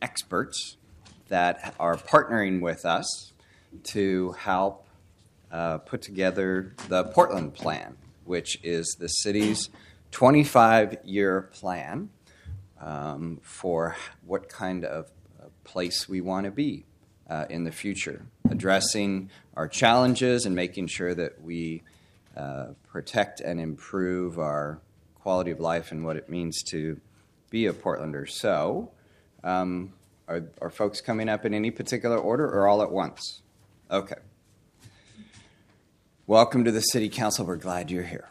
experts that are partnering with us to help put together the Portland Plan, which is the city's 25-year plan for what kind of place we want to be in the future, addressing our challenges and making sure that we protect and improve our quality of life and what it means to be a Portlander. So, are folks coming up in any particular order or all at once? Okay. Welcome to the City Council. We're glad you're here.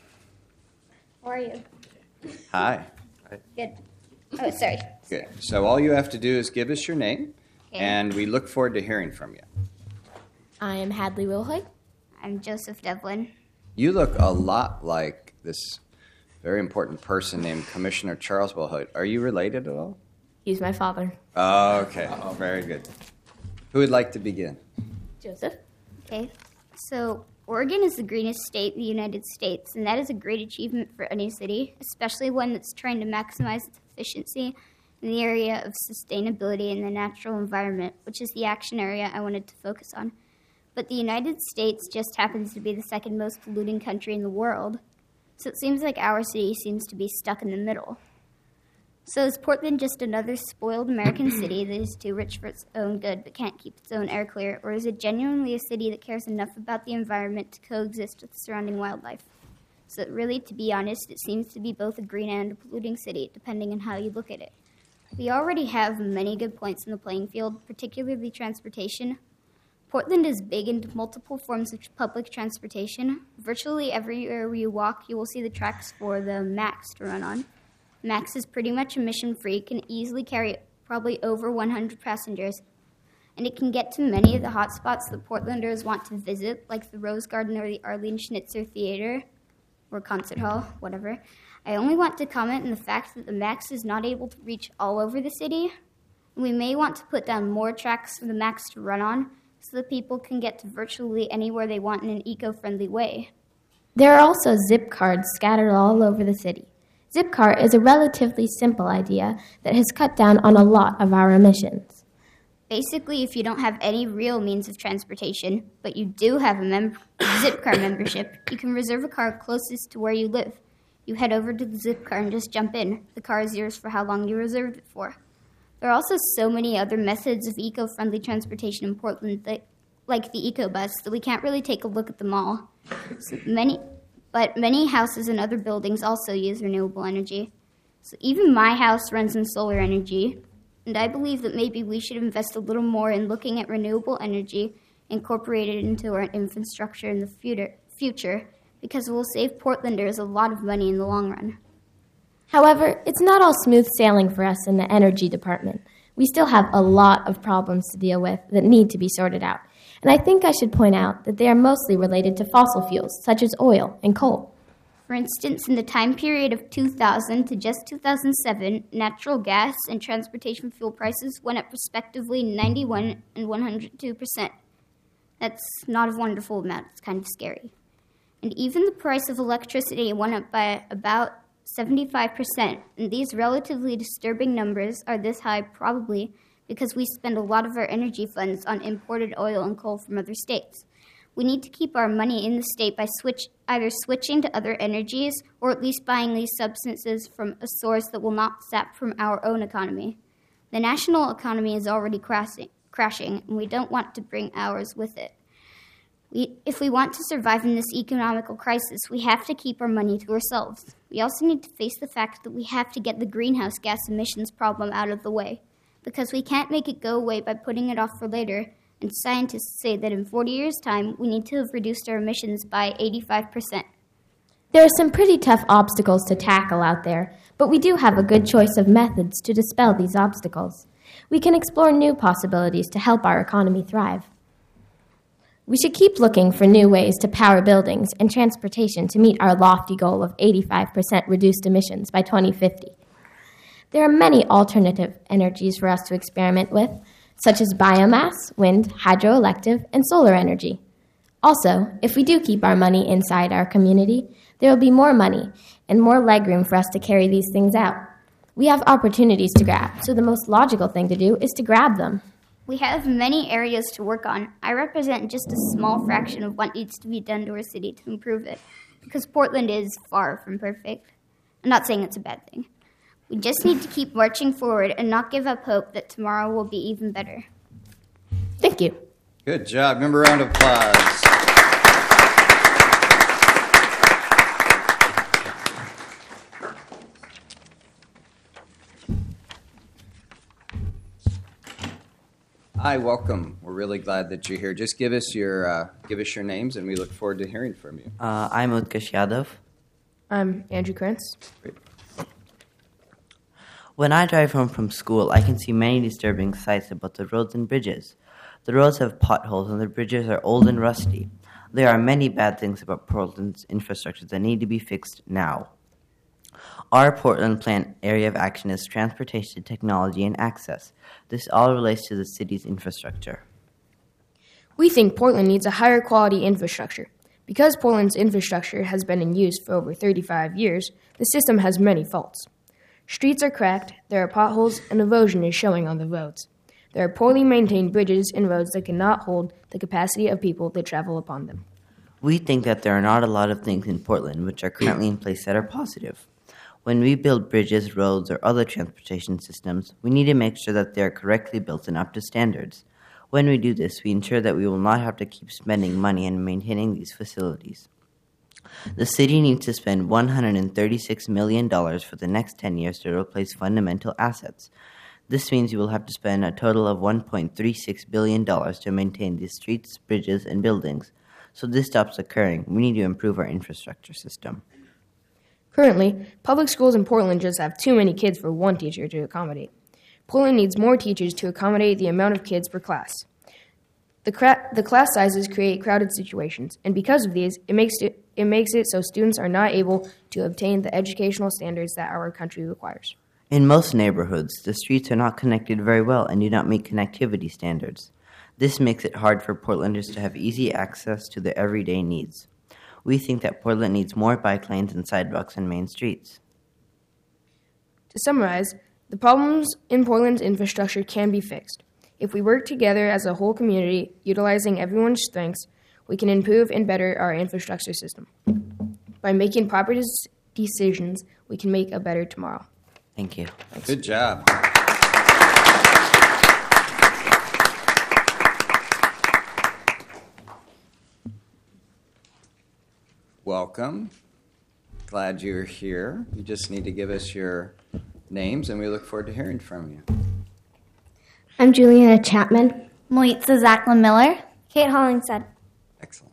How are you? Hi. Good. Oh, sorry. Good. So all you have to do is give us your name, Okay. and we look forward to hearing from you. I am Hadley Wilhoit. I'm Joseph Devlin. You look a lot like this very important person named Commissioner Charles Wilhoit. Are you related at all? He's my father. Oh, okay. Very good. Who would like to begin? Joseph. Okay. So, Oregon is the greenest state in the United States, and that is a great achievement for any city, especially one that's trying to maximize its efficiency in the area of sustainability in the natural environment, which is the action area I wanted to focus on. But the United States just happens to be the second most polluting country in the world, so it seems like our city seems to be stuck in the middle. So is Portland just another spoiled American city that is too rich for its own good but can't keep its own air clear, or is it genuinely a city that cares enough about the environment to coexist with the surrounding wildlife? So really, to be honest, it seems to be both a green and a polluting city, depending on how you look at it. We already have many good points in the playing field, particularly transportation. Portland is big into multiple forms of public transportation. Virtually everywhere you walk, you will see the tracks for the MAX to run on. MAX is pretty much emission-free, can easily carry probably over 100 passengers, and it can get to many of the hotspots that Portlanders want to visit, like the Rose Garden or the Arlene Schnitzer Theater, or Concert Hall, whatever. I only want to comment on the fact that the MAX is not able to reach all over the city. We may want to put down more tracks for the MAX to run on, so that people can get to virtually anywhere they want in an eco-friendly way. There are also Zipcars scattered all over the city. Zipcar is a relatively simple idea that has cut down on a lot of our emissions. Basically, if you don't have any real means of transportation, but you do have a Zipcar membership, you can reserve a car closest to where you live. You head over to the Zipcar and just jump in. The car is yours for how long you reserved it for. There are also so many other methods of eco-friendly transportation in Portland, like the EcoBus, that we can't really take a look at them all. But many houses and other buildings also use renewable energy. So even my house runs on solar energy, and I believe that maybe we should invest a little more in looking at renewable energy incorporated into our infrastructure in the future, because it will save Portlanders a lot of money in the long run. However, it's not all smooth sailing for us in the energy department. We still have a lot of problems to deal with that need to be sorted out. And I think I should point out that they are mostly related to fossil fuels, such as oil and coal. For instance, in the time period of 2000 to just 2007, natural gas and transportation fuel prices went up respectively 91 and 102%. That's not a wonderful amount. It's kind of scary. And even the price of electricity went up by about 75%. And these relatively disturbing numbers are this high probably because we spend a lot of our energy funds on imported oil and coal from other states. We need to keep our money in the state by either switching to other energies or at least buying these substances from a source that will not sap from our own economy. The national economy is already crashing, and we don't want to bring ours with it. If we want to survive in this economical crisis, we have to keep our money to ourselves. We also need to face the fact that we have to get the greenhouse gas emissions problem out of the way, because we can't make it go away by putting it off for later, and scientists say that in 40 years' time, we need to have reduced our emissions by 85%. There are some pretty tough obstacles to tackle out there, but we do have a good choice of methods to dispel these obstacles. We can explore new possibilities to help our economy thrive. We should keep looking for new ways to power buildings and transportation to meet our lofty goal of 85% reduced emissions by 2050. There are many alternative energies for us to experiment with, such as biomass, wind, hydroelectric, and solar energy. Also, if we do keep our money inside our community, there will be more money and more legroom for us to carry these things out. We have opportunities to grab, so the most logical thing to do is to grab them. We have many areas to work on. I represent just a small fraction of what needs to be done to our city to improve it, because Portland is far from perfect. I'm not saying it's a bad thing. We just need to keep marching forward and not give up hope that tomorrow will be even better. Thank you. Good job. Give 'em a round of applause. Hi, welcome. We're really glad that you're here. Just give us your names, and we look forward to hearing from you. I'm Utkarsh Yadav. I'm Andrew Krantz. Great. When I drive home from school, I can see many disturbing sights about the roads and bridges. The roads have potholes and the bridges are old and rusty. There are many bad things about Portland's infrastructure that need to be fixed now. Our Portland Plan area of action is transportation, technology, and access. This all relates to the city's infrastructure. We think Portland needs a higher quality infrastructure. Because Portland's infrastructure has been in use for over 35 years, the system has many faults. Streets are cracked, there are potholes, and erosion is showing on the roads. There are poorly maintained bridges and roads that cannot hold the capacity of people that travel upon them. We think that there are not a lot of things in Portland which are currently in place that are positive. When we build bridges, roads, or other transportation systems, we need to make sure that they are correctly built and up to standards. When we do this, we ensure that we will not have to keep spending money on maintaining these facilities. The city needs to spend $136 million for the next 10 years to replace fundamental assets. This means you will have to spend a total of $1.36 billion to maintain these streets, bridges, and buildings. So this stops occurring. We need to improve our infrastructure system. Currently, public schools in Portland just have too many kids for one teacher to accommodate. Portland needs more teachers to accommodate the amount of kids per class. The class sizes create crowded situations, and because of these, it makes it so students are not able to obtain the educational standards that our country requires. In most neighborhoods, the streets are not connected very well and do not meet connectivity standards. This makes it hard for Portlanders to have easy access to their everyday needs. We think that Portland needs more bike lanes and sidewalks on main streets. To summarize, the problems in Portland's infrastructure can be fixed. If we work together as a whole community, utilizing everyone's strengths, we can improve and better our infrastructure system. By making proper decisions, we can make a better tomorrow. Thank you. Thanks. Good job. Welcome. Glad you're here. You just need to give us your names, and we look forward to hearing from you. I'm Juliana Chapman. Melitza Zachlin Miller. Kate Hollingshead. Excellent.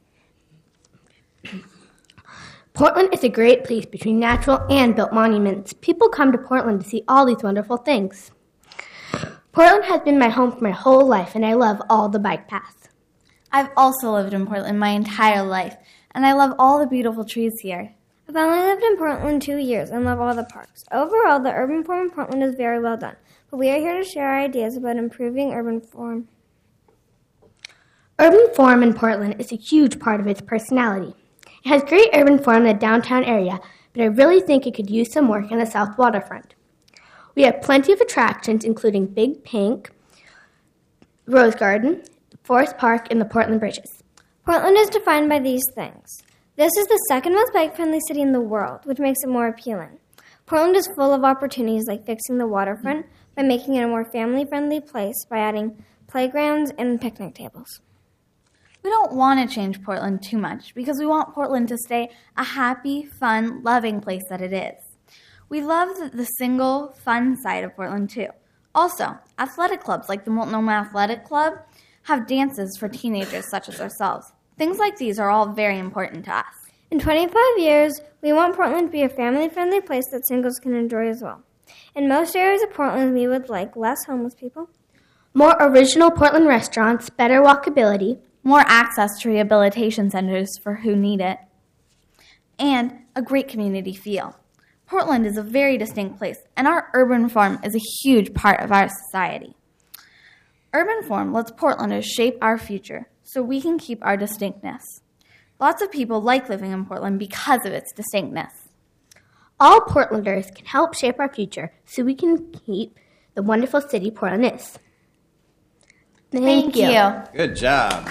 Portland is a great place between natural and built monuments. People come to Portland to see all these wonderful things. Portland has been my home for my whole life, and I love all the bike paths. I've also lived in Portland my entire life, and I love all the beautiful trees here. I've only lived in Portland 2 years and love all the parks. Overall, the urban form in Portland is very well done, but we are here to share our ideas about improving urban form. Urban form in Portland is a huge part of its personality. It has great urban form in the downtown area, but I really think it could use some work in the south waterfront. We have plenty of attractions, including Big Pink, Rose Garden, Forest Park, and the Portland Bridges. Portland is defined by these things. This is the second most bike-friendly city in the world, which makes it more appealing. Portland is full of opportunities like fixing the waterfront by making it a more family-friendly place by adding playgrounds and picnic tables. We don't want to change Portland too much because we want Portland to stay a happy, fun, loving place that it is. We love the single, fun side of Portland too. Also, athletic clubs like the Multnomah Athletic Club have dances for teenagers such as ourselves. Things like these are all very important to us. In 25 years, we want Portland to be a family-friendly place that singles can enjoy as well. In most areas of Portland, we would like less homeless people, More original Portland restaurants, better walkability, more access to rehabilitation centers for who need it, and a great community feel. Portland is a very distinct place, and our urban form is a huge part of our society. Urban form lets Portlanders shape our future so we can keep our distinctness. Lots of people like living in Portland because of its distinctness. All Portlanders can help shape our future so we can keep the wonderful city Portland is. Thank you. Good job.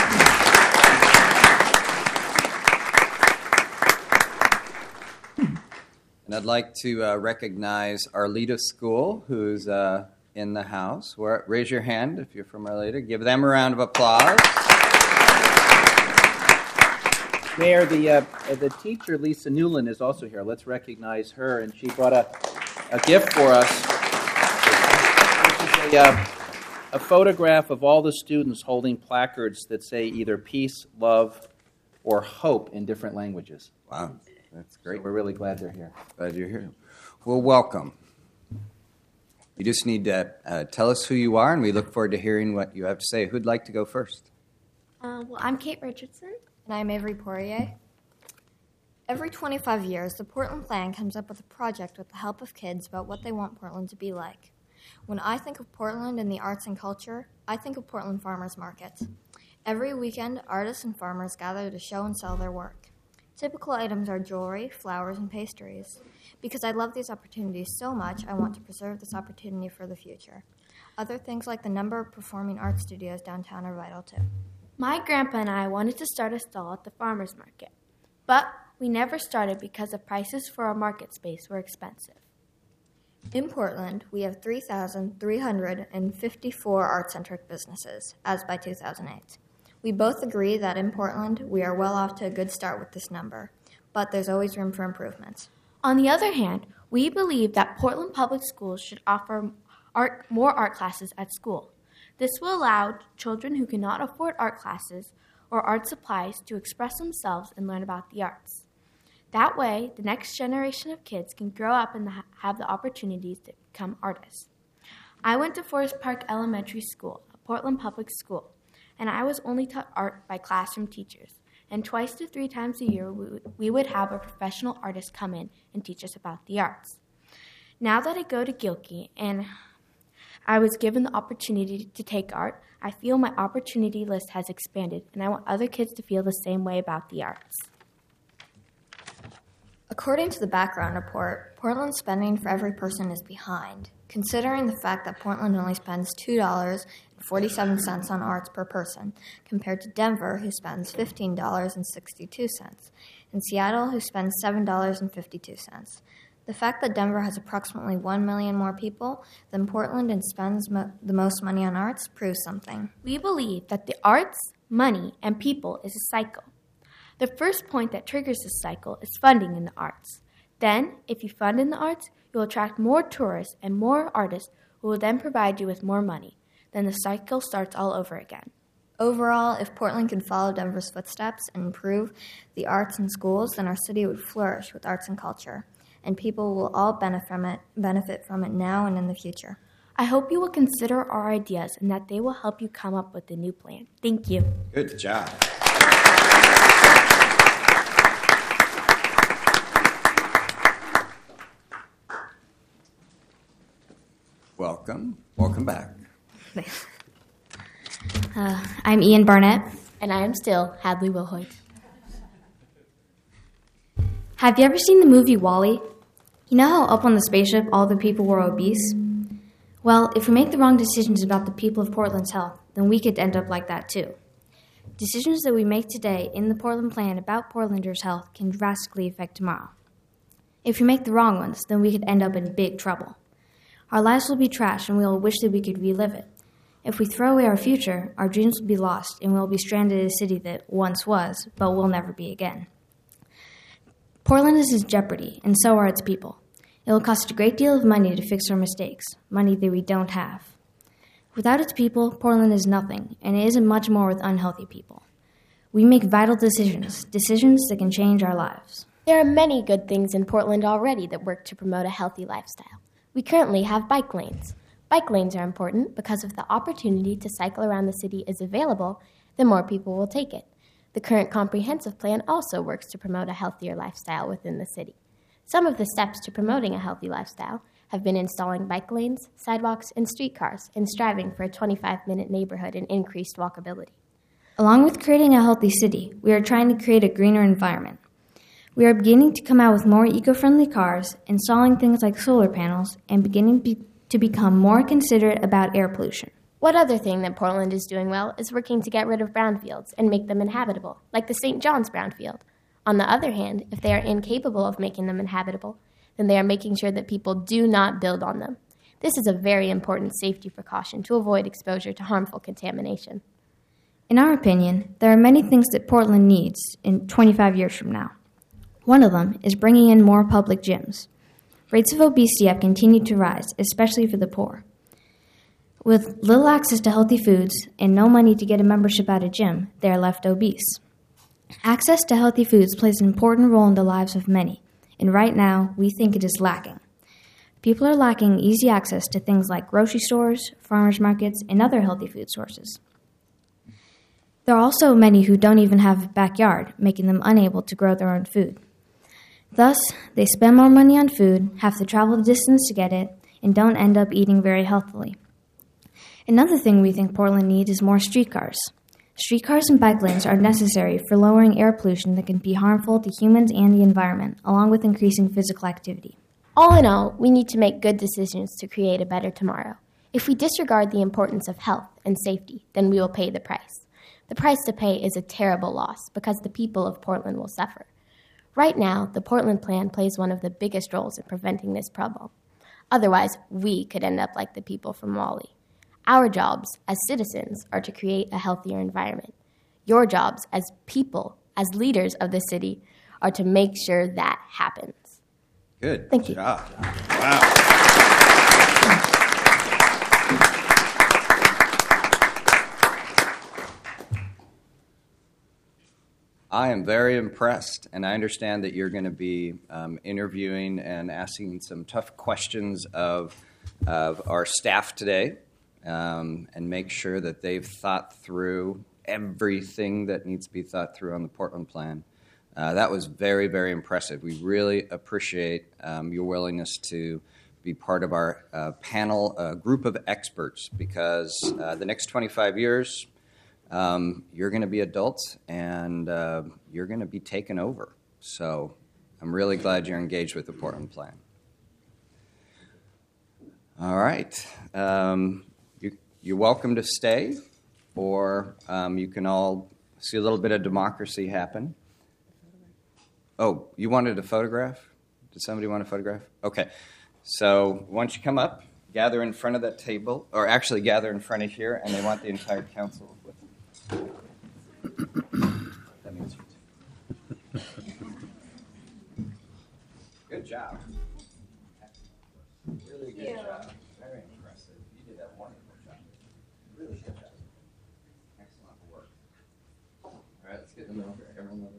And I'd like to recognize Arleta School, who's in the house. Raise your hand if you're from Arleta. Give them a round of applause. Mayor, the teacher, Lisa Newland, is also here. Let's recognize her, and she brought a gift for us. This is a photograph of all the students holding placards that say either peace, love, or hope in different languages. Wow, that's great. So we're really glad they're here. Glad you're here. Well, welcome. You just need to tell us who you are, and we look forward to hearing what you have to say. Who'd like to go first? Well, I'm Kate Richardson. And I'm Avery Poirier. Every 25 years, the Portland Plan comes up with a project with the help of kids about what they want Portland to be like. When I think of Portland and the arts and culture, I think of Portland Farmers Market. Every weekend, artists and farmers gather to show and sell their work. Typical items are jewelry, flowers, and pastries. Because I love these opportunities so much, I want to preserve this opportunity for the future. Other things like the number of performing art studios downtown are vital too. My grandpa and I wanted to start a stall at the farmer's market, but we never started because the prices for our market space were expensive. In Portland, we have 3,354 art-centric businesses, as by 2008. We both agree that in Portland, we are well off to a good start with this number, but there's always room for improvement. On the other hand, we believe that Portland Public Schools should offer more art classes at school. This will allow children who cannot afford art classes or art supplies to express themselves and learn about the arts. That way, the next generation of kids can grow up and have the opportunities to become artists. I went to Forest Park Elementary School, a Portland public school, and I was only taught art by classroom teachers. And 2 to 3 times a year, we would have a professional artist come in and teach us about the arts. Now that I go to Gilkey and I was given the opportunity to take art, I feel my opportunity list has expanded, and I want other kids to feel the same way about the arts. According to the background report, Portland's spending for every person is behind, considering the fact that Portland only spends $2.47 on arts per person, compared to Denver, who spends $15.62, and Seattle, who spends $7.52. The fact that Denver has approximately 1 million more people than Portland and spends the most money on arts proves something. We believe that the arts, money, and people is a cycle. The first point that triggers this cycle is funding in the arts. Then, if you fund in the arts, you will attract more tourists and more artists who will then provide you with more money. Then the cycle starts all over again. Overall, if Portland could follow Denver's footsteps and improve the arts and schools, then our city would flourish with arts and culture. And people will all benefit from it now and in the future. I hope you will consider our ideas and that they will help you come up with a new plan. Thank you. Good job. Welcome. Welcome back. I'm Ian Barnett. And I am still Hadley Wilhoit. Have you ever seen the movie WALL-E? You know how up on the spaceship all the people were obese? Well, if we make the wrong decisions about the people of Portland's health, then we could end up like that too. Decisions that we make today in the Portland Plan about Portlanders' health can drastically affect tomorrow. If we make the wrong ones, then we could end up in big trouble. Our lives will be trashed and we will wish that we could relive it. If we throw away our future, our dreams will be lost and we'll be stranded in a city that once was, but will never be again. Portland is in jeopardy, and so are its people. It will cost a great deal of money to fix our mistakes, money that we don't have. Without its people, Portland is nothing, and it isn't much more with unhealthy people. We make vital decisions that can change our lives. There are many good things in Portland already that work to promote a healthy lifestyle. We currently have bike lanes. Bike lanes are important because if the opportunity to cycle around the city is available, then more people will take it. The current comprehensive plan also works to promote a healthier lifestyle within the city. Some of the steps to promoting a healthy lifestyle have been installing bike lanes, sidewalks, and streetcars, and striving for a 25-minute neighborhood and increased walkability. Along with creating a healthy city, we are trying to create a greener environment. We are beginning to come out with more eco-friendly cars, installing things like solar panels, and beginning to become more considerate about air pollution. One other thing that Portland is doing well is working to get rid of brownfields and make them inhabitable, like the St. John's brownfield. On the other hand, if they are incapable of making them inhabitable, then they are making sure that people do not build on them. This is a very important safety precaution to avoid exposure to harmful contamination. In our opinion, there are many things that Portland needs in 25 years from now. One of them is bringing in more public gyms. Rates of obesity have continued to rise, especially for the poor. With little access to healthy foods and no money to get a membership at a gym, they are left obese. Access to healthy foods plays an important role in the lives of many, and right now, we think it is lacking. People are lacking easy access to things like grocery stores, farmers markets, and other healthy food sources. There are also many who don't even have a backyard, making them unable to grow their own food. Thus, they spend more money on food, have to travel the distance to get it, and don't end up eating very healthily. Another thing we think Portland needs is more streetcars. Streetcars and bike lanes are necessary for lowering air pollution that can be harmful to humans and the environment, along with increasing physical activity. All in all, we need to make good decisions to create a better tomorrow. If we disregard the importance of health and safety, then we will pay the price. The price to pay is a terrible loss because the people of Portland will suffer. Right now, the Portland Plan plays one of the biggest roles in preventing this problem. Otherwise, we could end up like the people from Wall-E. Our jobs as citizens are to create a healthier environment. Your jobs as people, as leaders of the city, are to make sure that happens. Good. Thank you. Job. Wow. I am very impressed, and I understand that you're going to be interviewing and asking some tough questions of our staff today, and make sure that they've thought through everything that needs to be thought through on the Portland Plan. That was very, very impressive. We really appreciate your willingness to be part of our panel group of experts, because the next 25 years, you're going to be adults and you're going to be taken over. So I'm really glad you're engaged with the Portland Plan. All right. You're welcome to stay, or you can all see a little bit of democracy happen. Oh, you wanted a photograph? Did somebody want a photograph? Okay. So once you come up, gather in front of that table, or actually gather in front of here, and they want the entire council with them. That means you too. Good job. Really good job. Very impressive. You did a wonderful job. Really good job. Excellent work. All right, let's get in the middle here. Everyone over here.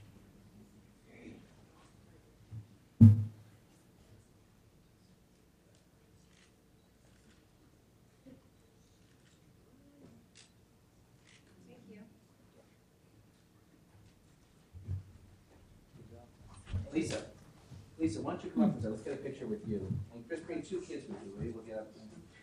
Lisa, why don't you come up and say, let's get a picture with you. And Chris, bring 2 kids with you, will you? We'll get up.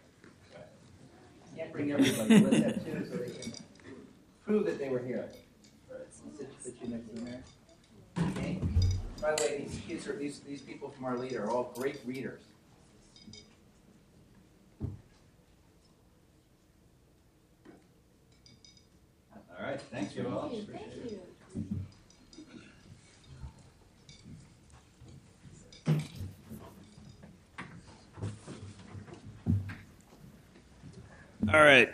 Can't bring everybody. Let's have 2 so they can prove that they were here. Sit you next to them there. Okay. By the way, these kids are these people from our lead are all great readers. All right. Thank you all. Thank you. All right.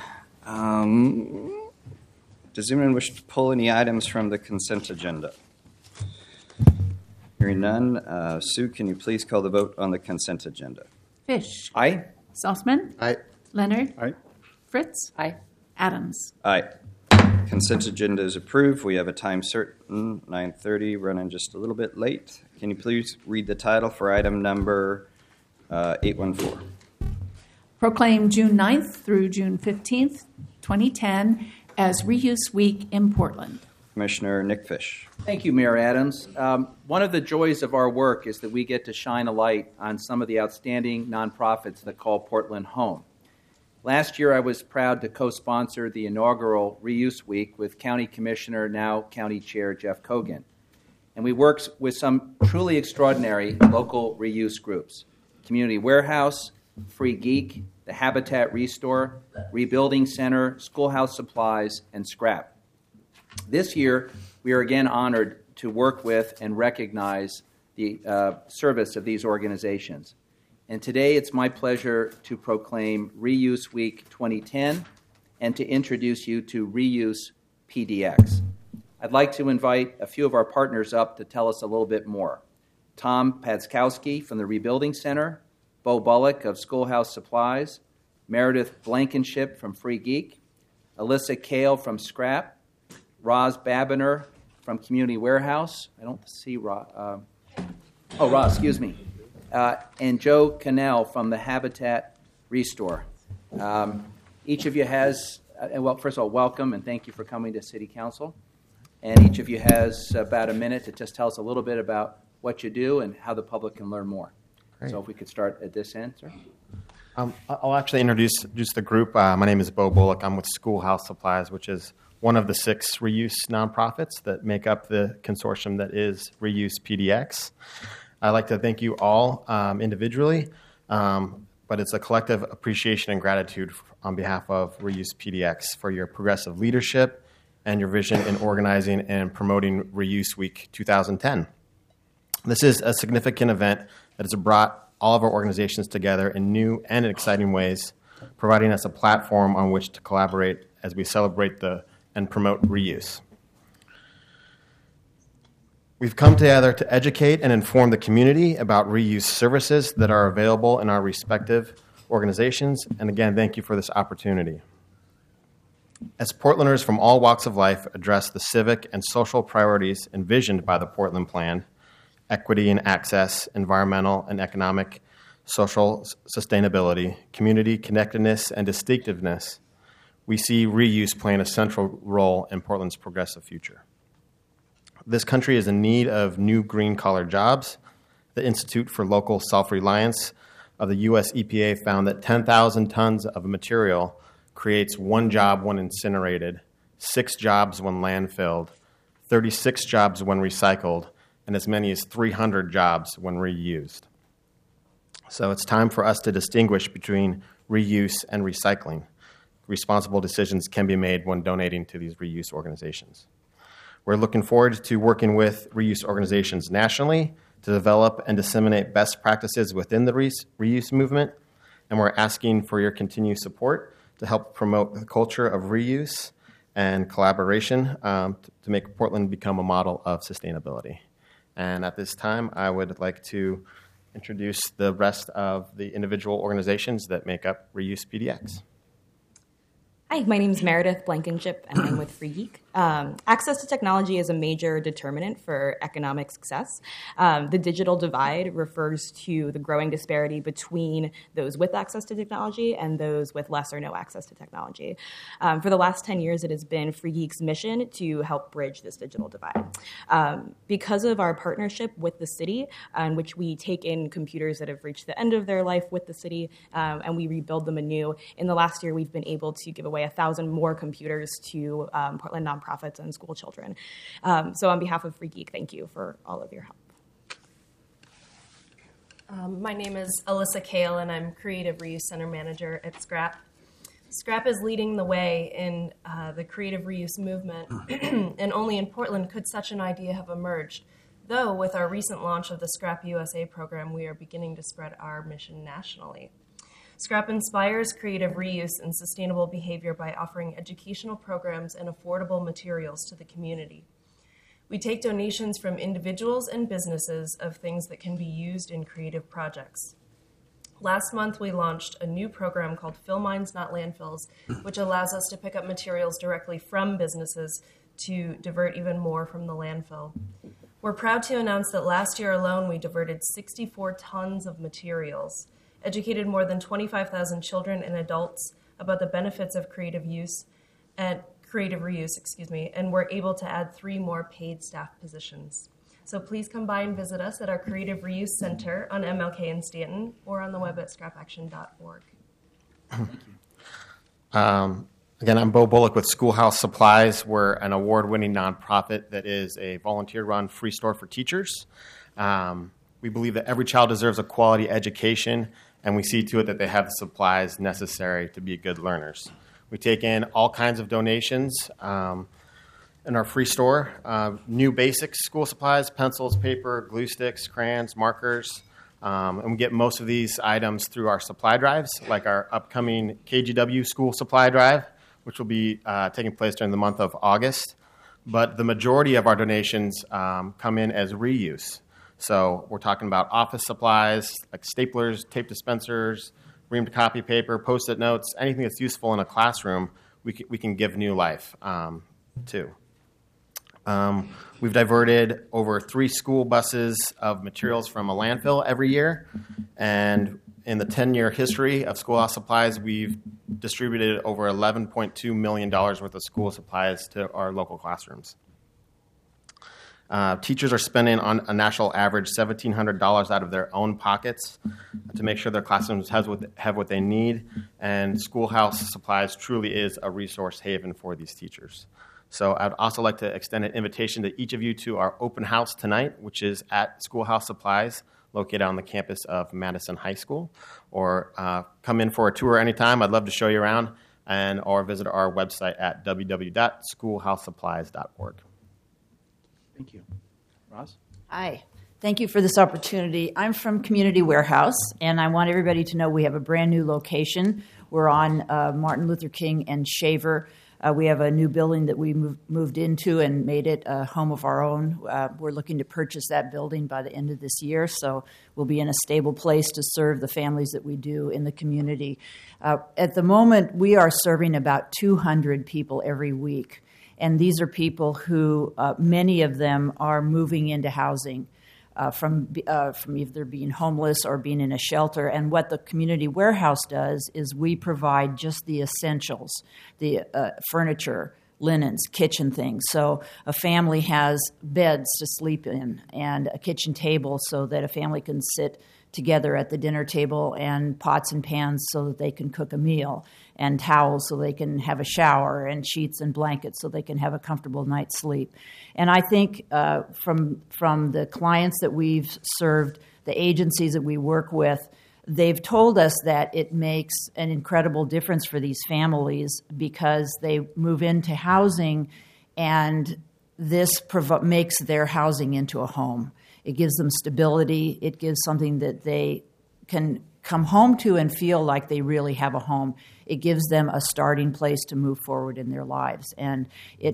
Does anyone wish to pull any items from the consent agenda? Hearing none, Sue, can you please call the vote on the consent agenda? Fish. Aye. Salzman. Aye. Leonard. Aye. Fritz. Aye. Adams. Aye. Consent agenda is approved. We have a time certain, 9:30, running just a little bit late. Can you please read the title for item number 814? Proclaim June 9th through June 15th, 2010 as Reuse Week in Portland. Commissioner Nick Fish. Thank you, Mayor Adams. One of the joys of our work is that we get to shine a light on some of the outstanding nonprofits that call Portland home. Last year, I was proud to co-sponsor the inaugural Reuse Week with County Commissioner, now County Chair Jeff Kogan. And we work with some truly extraordinary local reuse groups: Community Warehouse, Free Geek, the Habitat Restore, Rebuilding Center, Schoolhouse Supplies, and Scrap. This year, we are again honored to work with and recognize the service of these organizations. And today, it's my pleasure to proclaim Reuse Week 2010 and to introduce you to Reuse PDX. I'd like to invite a few of our partners up to tell us a little bit more. Tom Padskowski from the Rebuilding Center, Bo Bullock of Schoolhouse Supplies, Meredith Blankenship from Free Geek, Alyssa Kale from Scrap, Roz Babiner from Community Warehouse. I don't see Roz. Roz, excuse me. And Joe Cannell from the Habitat Restore. Each of you has, first of all, welcome and thank you for coming to City Council. And each of you has about a minute to just tell us a little bit about what you do and how the public can learn more. Great. So if we could start at this end, sir. I'll actually introduce the group. My name is Bo Bullock. I'm with Schoolhouse Supplies, which is one of the 6 reuse nonprofits that make up the consortium that is Reuse PDX. I'd like to thank you all individually, but it's a collective appreciation and gratitude on behalf of Reuse PDX for your progressive leadership and your vision in organizing and promoting Reuse Week 2010. This is a significant event that has brought all of our organizations together in new and exciting ways, providing us a platform on which to collaborate as we celebrate and promote reuse. We've come together to educate and inform the community about reuse services that are available in our respective organizations, and again, thank you for this opportunity. As Portlanders from all walks of life address the civic and social priorities envisioned by the Portland Plan, equity and access, environmental and economic, social sustainability, community connectedness, and distinctiveness, we see reuse playing a central role in Portland's progressive future. This country is in need of new green-collar jobs. The Institute for Local Self-Reliance of the U.S. EPA found that 10,000 tons of material creates 1 job when incinerated, 6 jobs when landfilled, 36 jobs when recycled, and as many as 300 jobs when reused. So it's time for us to distinguish between reuse and recycling. Responsible decisions can be made when donating to these reuse organizations. We're looking forward to working with reuse organizations nationally to develop and disseminate best practices within the reuse movement, and we're asking for your continued support to help promote the culture of reuse and collaboration to make Portland become a model of sustainability. And at this time, I would like to introduce the rest of the individual organizations that make up Reuse PDX. Hi, my name is Meredith Blankenship, and I'm with Free Geek. Access to technology is a major determinant for economic success. The digital divide refers to the growing disparity between those with access to technology and those with less or no access to technology. For the last 10 years, it has been Free Geek's mission to help bridge this digital divide. Because of our partnership with the city, in which we take in computers that have reached the end of their life with the city, and we rebuild them anew, in the last year, we've been able to give away 1,000 more computers to Portland nonprofits and school children. So on behalf of Free Geek, thank you for all of your help. My name is Alyssa Kale, and I'm Creative Reuse Center Manager at Scrap. Scrap is leading the way in the creative reuse movement, and only in Portland could such an idea have emerged. Though with our recent launch of the Scrap USA program, we are beginning to spread our mission nationally. Scrap inspires creative reuse and sustainable behavior by offering educational programs and affordable materials to the community. We take donations from individuals and businesses of things that can be used in creative projects. Last month, we launched a new program called Fill Mines, Not Landfills, which allows us to pick up materials directly from businesses to divert even more from the landfill. We're proud to announce that last year alone, we diverted 64 tons of materials, educated more than 25,000 children and adults about the benefits of creative reuse, and we're able to add 3 more paid staff positions. So please come by and visit us at our Creative Reuse Center on MLK in Stanton or on the web at scrapaction.org. And Again, I'm Bo Bullock with Schoolhouse Supplies. We're an award-winning nonprofit that is a volunteer-run free store for teachers. We believe that every child deserves a quality education, and we see to it that they have the supplies necessary to be good learners. We take in all kinds of donations in our free store. New basic school supplies, pencils, paper, glue sticks, crayons, markers. And we get most of these items through our supply drives, like our upcoming KGW school supply drive, which will be taking place during the month of August. But the majority of our donations come in as reuse. So we're talking about office supplies like staplers, tape dispensers, reamed copy paper, Post-it notes, anything that's useful in a classroom, we can give new life to. We've diverted over 3 school buses of materials from a landfill every year, and in the 10-year history of Schoolhouse Supplies, we've distributed over $11.2 million worth of school supplies to our local classrooms. Teachers are spending on a national average $1,700 out of their own pockets to make sure their classrooms have what they need, and Schoolhouse Supplies truly is a resource haven for these teachers. So I'd also like to extend an invitation to each of you to our open house tonight, which is at Schoolhouse Supplies, located on the campus of Madison High School. Or come in for a tour anytime. I'd love to show you around, or visit our website at www.schoolhousesupplies.org. Thank you. Roz? Hi. Thank you for this opportunity. I'm from Community Warehouse, and I want everybody to know we have a brand new location. We're on Martin Luther King and Shaver. We have a new building that we moved into and made it a home of our own. We're looking to purchase that building by the end of this year, so we'll be in a stable place to serve the families that we do in the community. At the moment, we are serving about 200 people every week, and these are people who, many of them are moving into housing. From either being homeless or being in a shelter. And what the Community Warehouse does is we provide just the essentials, the furniture, linens, kitchen things. So a family has beds to sleep in and a kitchen table so that a family can sit together at the dinner table, and pots and pans so that they can cook a meal, and towels so they can have a shower, and sheets and blankets so they can have a comfortable night's sleep. And I think from the clients that we've served, the agencies that we work with, they've told us that it makes an incredible difference for these families because they move into housing, and this makes their housing into a home. It gives them stability. It gives something that they can come home to and feel like they really have a home. It gives them a starting place to move forward in their lives. And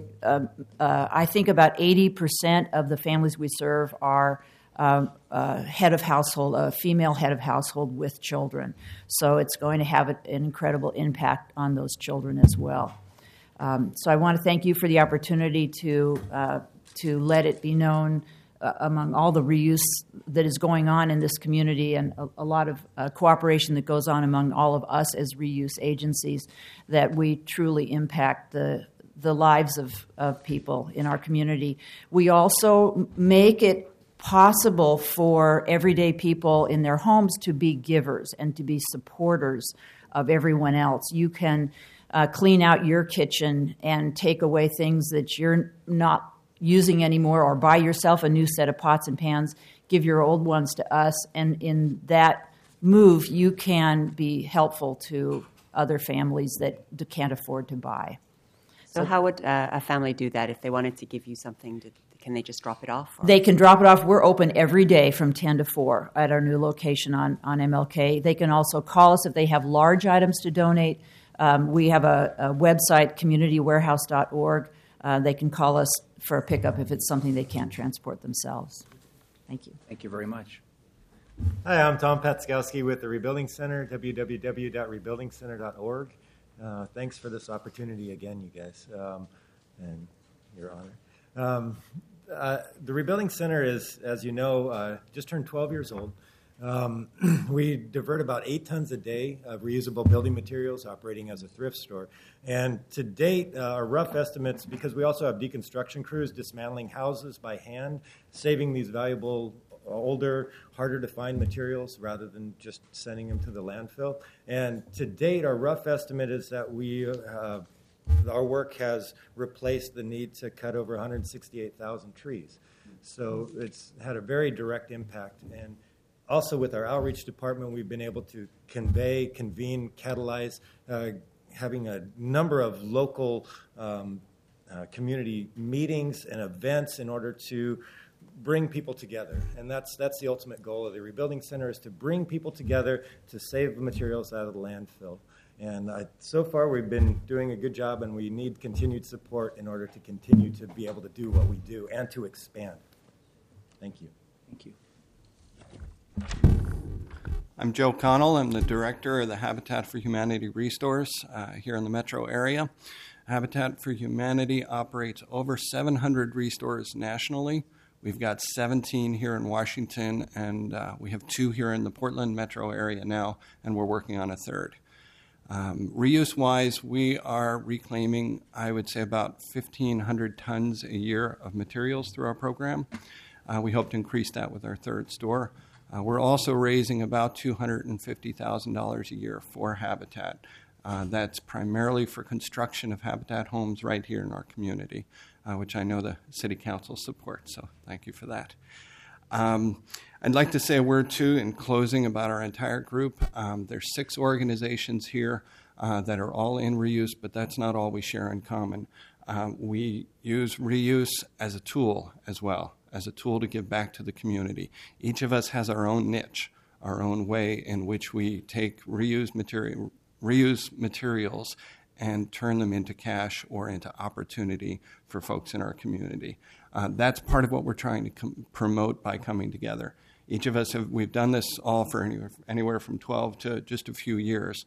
I think about 80% of the families we serve are head of household, a female head of household with children. So it's going to have an incredible impact on those children as well. So I want to thank you for the opportunity to let it be known among all the reuse that is going on in this community, and a lot of cooperation that goes on among all of us as reuse agencies, that we truly impact the lives of people in our community. We also make it possible for everyday people in their homes to be givers and to be supporters of everyone else. You can clean out your kitchen and take away things that you're not using anymore, or buy yourself a new set of pots and pans, give your old ones to us, and in that move you can be helpful to other families that can't afford to buy. So how would a family do that if they wanted to give you something? Can they just drop it off? Or? They can drop it off. We're open every day from 10 to 4 at our new location on MLK. They can also call us if they have large items to donate. We have a website, communitywarehouse.org. They can call us for a pickup if it's something they can't transport themselves. Thank you. Thank you very much. Hi, I'm Tom Patskowski with the Rebuilding Center, www.rebuildingcenter.org. Thanks for this opportunity again, you guys, and Your Honor. The Rebuilding Center is, as you know, just turned 12 years old. We divert about 8 tons a day of reusable building materials, operating as a thrift store. And to date, our rough estimates, because we also have deconstruction crews dismantling houses by hand, saving these valuable, older, harder to find materials rather than just sending them to the landfill. And to date, our rough estimate is that we our work has replaced the need to cut over 168,000 trees. So it's had a very direct impact. And also with our outreach department, we've been able to convene, catalyze, having a number of local community meetings and events in order to bring people together. And that's the ultimate goal of the Rebuilding Center, is to bring people together to save the materials out of the landfill. And so far we've been doing a good job, and we need continued support in order to continue to be able to do what we do and to expand. Thank you. Thank you. I'm Joe Connell. I'm the director of the Habitat for Humanity Restores here in the metro area. Habitat for Humanity operates over 700 restores nationally. We've got 17 here in Washington, and we have 2 here in the Portland metro area now, and we're working on a third. Reuse-wise, we are reclaiming, I would say, about 1,500 tons a year of materials through our program. We hope to increase that with our third store. We're also raising about $250,000 a year for Habitat. That's primarily for construction of Habitat homes right here in our community, which I know the City Council supports, so thank you for that. I'd like to say a word, too, in closing about our entire group. There's 6 organizations here that are all in reuse, but that's not all we share in common. We use reuse as a tool as well, as a tool to give back to the community. Each of us has our own niche, our own way in which we take reuse materials and turn them into cash or into opportunity for folks in our community. That's part of what we're trying to promote by coming together. Each of us, we've done this all for anywhere from 12 to just a few years.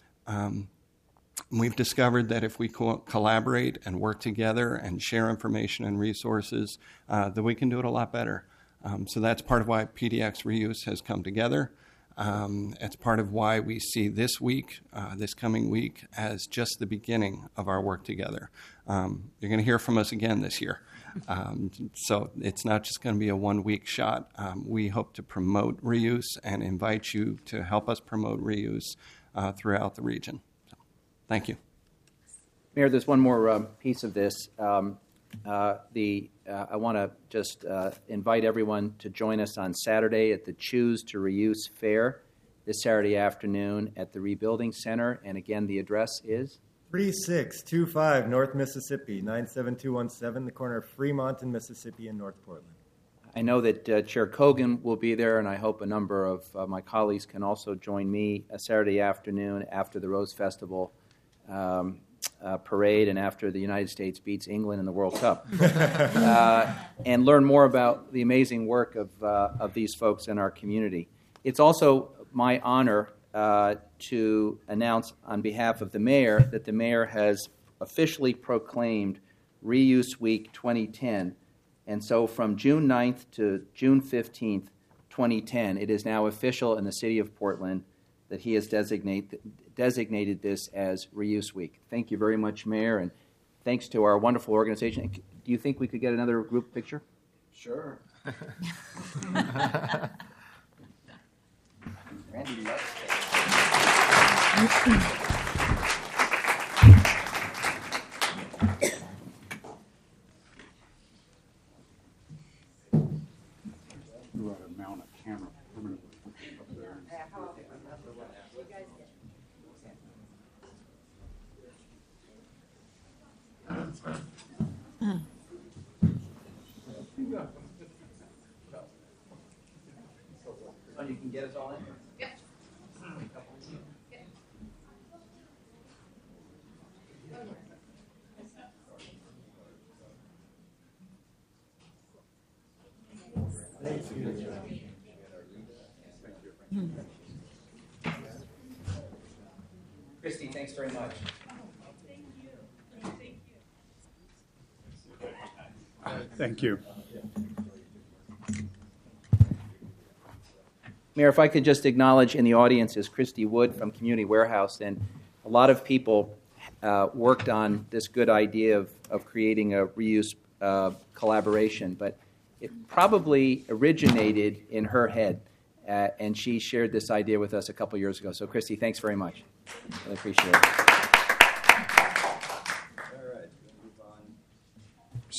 We've discovered that if we collaborate and work together and share information and resources, that we can do it a lot better. So that's part of why PDX Reuse has come together. It's part of why we see this week, this coming week, as just the beginning of our work together. You're going to hear from us again this year. So it's not just going to be a one-week shot. We hope to promote reuse and invite you to help us promote reuse throughout the region. So, thank you. Mayor, there's one more piece of this. I want to just invite everyone to join us on Saturday at the Choose to Reuse Fair this Saturday afternoon at the Rebuilding Center. And again, the address is? 3625 North Mississippi, 97217, the corner of Fremont and Mississippi in North Portland. I know that Chair Kogan will be there, and I hope a number of my colleagues can also join me Saturday afternoon after the Rose Festival parade and after the United States beats England in the World Cup, and learn more about the amazing work of these folks in our community. It's also my honor to announce on behalf of the mayor that the mayor has officially proclaimed Reuse Week 2010. And so from June 9th to June 15th, 2010, it is now official in the city of Portland that he has designated this as Reuse Week. Thank you very much, Mayor, and thanks to our wonderful organization. Do you think we could get another group picture? Sure. Randy loves You ought to mount a camera permanently up there. So you can get us all in? Yes. Christy, thanks very much. Thank you. Mayor, if I could just acknowledge in the audience is Christy Wood from Community Warehouse, and a lot of people worked on this good idea of creating a reuse collaboration, but it probably originated in her head, and she shared this idea with us a couple years ago. So, Christy, thanks very much. I really appreciate it.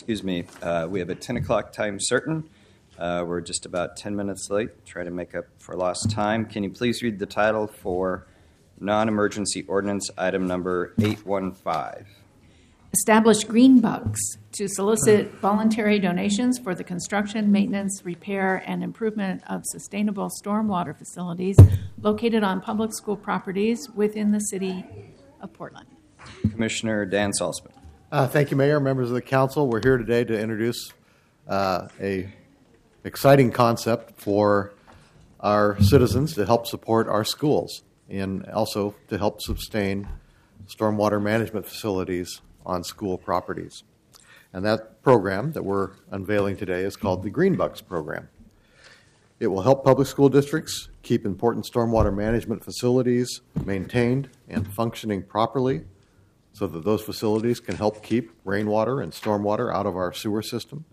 We have a 10 o'clock time certain. We're just about 10 minutes late. Try to make up for lost time. Can you please read the title for non-emergency ordinance item number 815? Establish green bucks to solicit voluntary donations for the construction, maintenance, repair, and improvement of sustainable stormwater facilities located on public school properties within the city of Portland. Commissioner Dan Salzman. Thank you, Mayor, members of the council. We're here today to introduce a exciting concept for our citizens to help support our schools and also to help sustain stormwater management facilities on school properties. And that program that we're unveiling today is called the Green Bucks program. It will help public school districts keep important stormwater management facilities maintained and functioning properly so that those facilities can help keep rainwater and stormwater out of our sewer system.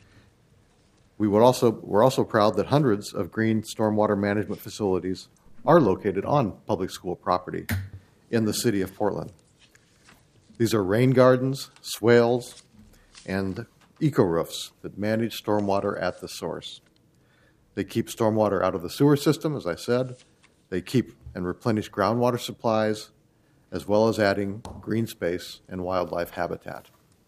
We're also proud that hundreds of green stormwater management facilities are located on public school property in the city of Portland. These are rain gardens, swales, and eco-roofs that manage stormwater at the source. They keep stormwater out of the sewer system, as I said. They keep and replenish groundwater supplies, as well as adding green space and wildlife habitat.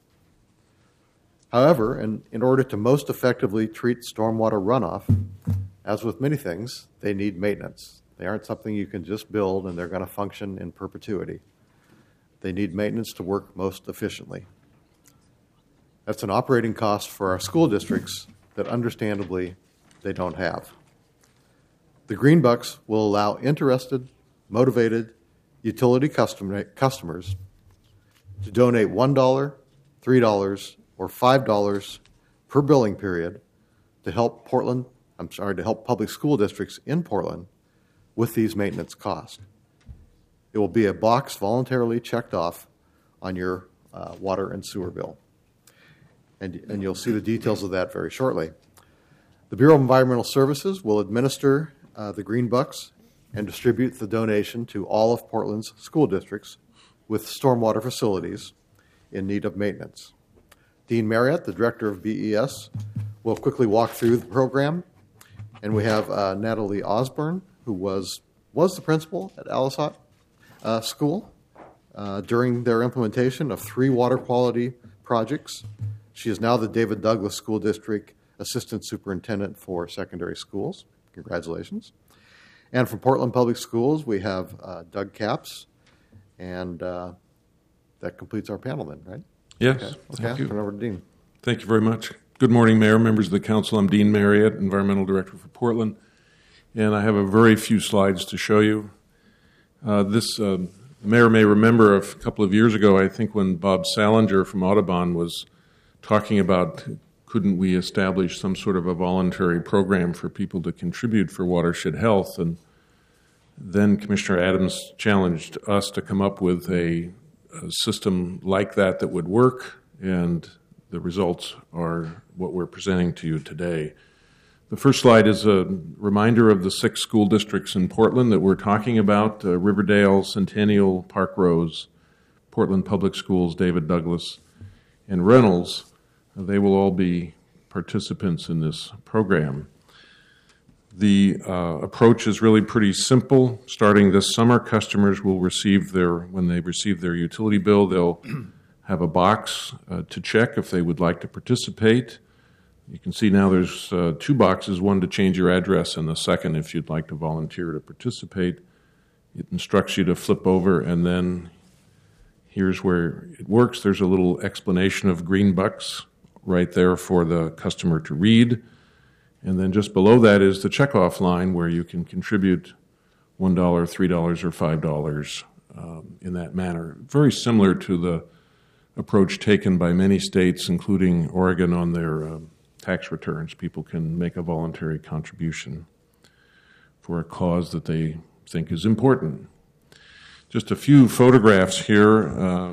However, in order to most effectively treat stormwater runoff, as with many things, they need maintenance. They aren't something you can just build and they're going to function in perpetuity. They need maintenance to work most efficiently. That's an operating cost for our school districts that understandably they don't have. The Green Bucks will allow interested, motivated utility customers to donate $1, $3, or $5 per billing period to help public school districts in Portland with these maintenance costs. It will be a box voluntarily checked off on your water and sewer bill. And you'll see the details of that very shortly. The Bureau of Environmental Services will administer the Green Bucks and distribute the donation to all of Portland's school districts with stormwater facilities in need of maintenance. Dean Marriott, the director of BES, will quickly walk through the program. And we have Natalie Osborne, who was the principal at Alisat School during their implementation of 3 water quality projects. She is now the David Douglas School District Assistant Superintendent for Secondary Schools. Congratulations. And from Portland Public Schools, we have Doug Capps, and that completes our panel then, right? Yes. Okay. Thank you. Turn over to Dean. Thank you very much. Good morning, Mayor, members of the council. I'm Dean Marriott, Environmental Director for Portland, and I have a very few slides to show you. The Mayor may remember a couple of years ago, I think when Bob Salinger from Audubon was talking about couldn't we establish some sort of a voluntary program for people to contribute for watershed health, and then Commissioner Adams challenged us to come up with a system like that would work, and the results are what we're presenting to you today. The first slide is a reminder of the 6 school districts in Portland that we're talking about: Riverdale, Centennial, Park Rose, Portland Public Schools, David Douglas, and Reynolds. They will all be participants in this program. The approach is really pretty simple. Starting this summer, customers will when they receive their utility bill, they'll have a box to check if they would like to participate. You can see now there's 2 boxes, one to change your address and the second if you'd like to volunteer to participate. It instructs you to flip over, and then here's where it works. There's a little explanation of Green Bucks right there for the customer to read. And then just below that is the checkoff line where you can contribute $1, $3, or $5 in that manner. Very similar to the approach taken by many states, including Oregon, on their tax returns. People can make a voluntary contribution for a cause that they think is important. Just a few photographs here.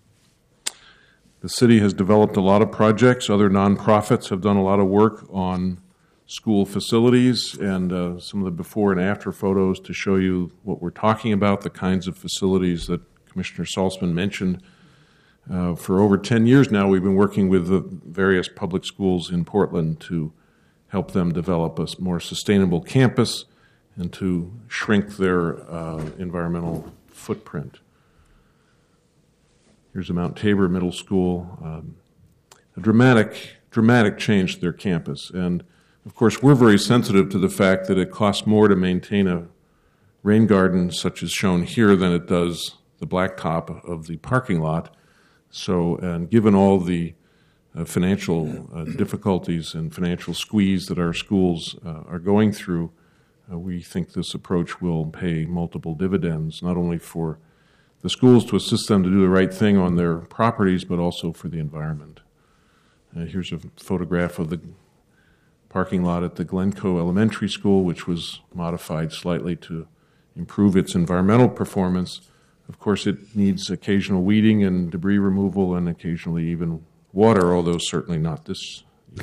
The city has developed a lot of projects. Other nonprofits have done a lot of work on school facilities, and some of the before and after photos to show you what we're talking about, the kinds of facilities that Commissioner Salzman mentioned. For over 10 years now, we've been working with the various public schools in Portland to help them develop a more sustainable campus and to shrink their environmental footprint. Here's a Mount Tabor Middle School, a dramatic change to their campus. And of course, we're very sensitive to the fact that it costs more to maintain a rain garden such as shown here than it does the blacktop of the parking lot. So, and given all the financial difficulties and financial squeeze that our schools are going through, we think this approach will pay multiple dividends, not only for the schools to assist them to do the right thing on their properties, but also for the environment. Here's a photograph of the parking lot at the Glencoe Elementary School, which was modified slightly to improve its environmental performance. Of course, it needs occasional weeding and debris removal and occasionally even water, although certainly not this year.